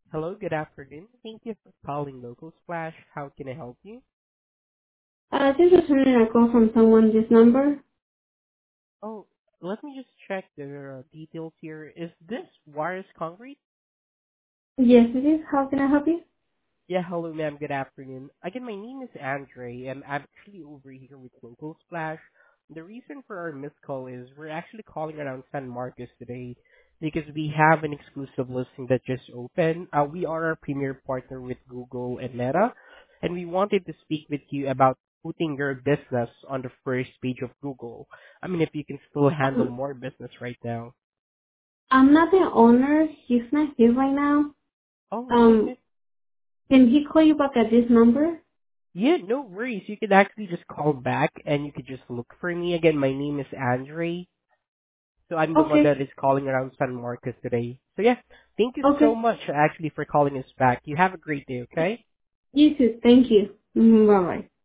Hello, good afternoon. Thank you for calling Local Splash. How can I help you? Just returning a call from someone this number. Oh, let me just check the details here. Is this Wires Concrete? Yes, it is. How can I help you? Yeah, hello, ma'am. Good afternoon. Again, my name is Andre, and I'm actually over here with Local Splash. The reason for our missed call is we're actually calling around San Marcos today because we have an exclusive listing that just opened. We are our premier partner with Google and Meta, and we wanted to speak with you about putting your business on the first page of Google. I mean, if you can still handle Um, more business right now. I'm not the owner. He's not here right now. Oh, Um, okay. can he call you back at this number? Yeah, no worries. You could actually just call back and you could just look for me. Again, my name is Andre. So I'm the one Okay. that is calling around San Marcos today. So yeah, thank you so Okay. much actually for calling us back. You have a great day, okay? You too. Thank you. Bye bye.